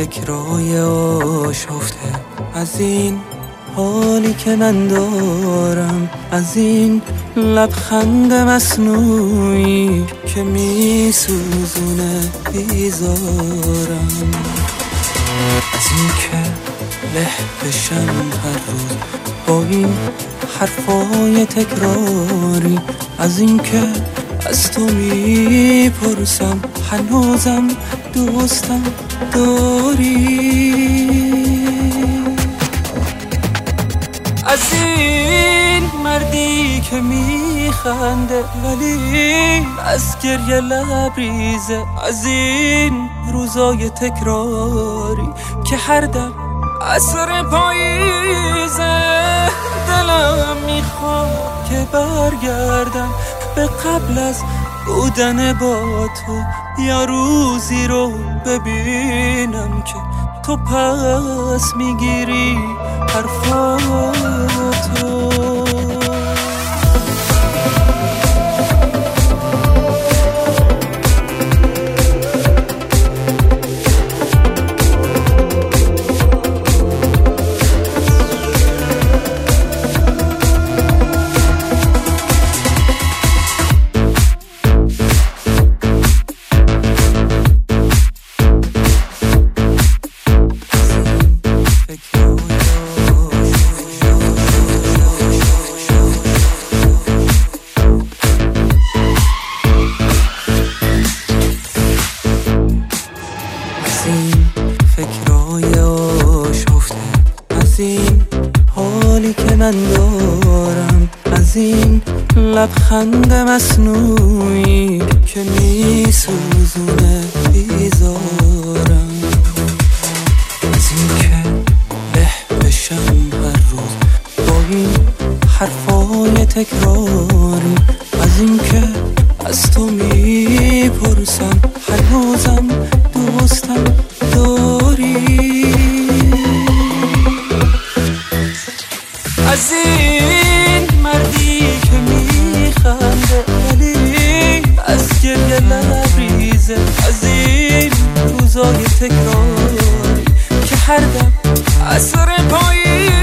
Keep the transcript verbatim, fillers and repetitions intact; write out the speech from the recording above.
فکرای آشفته، از این حالی که من دارم، از این لبخند مصنوعی که می سوزونه بیزارم، از این که له بشم هر روز با این حرفای تکراری، از این که از تو میپرسم هنوزم دوستم داری، از این مردی که میخنده ولی از گریه لبریزه، از این روزای تکراری که هر دم عصر پاییزه. دلم میخواد که برگردم به قبل از بودن با تو، یا روزی رو ببینم که تو پس میگیری حرفاتو. فکرای آشفته، از این حالی که من دارم، از این لبخند مصنوعی که می سوزونه بیزارم، از این که له بشم هر روز با این حرفای تکراری، از این که از تو میپرسم هنوزم دوستم داری، از این مردی که میخنده ولی از گریه لبریزه، از این روزای تکراری که هر دم عصر پاییزه.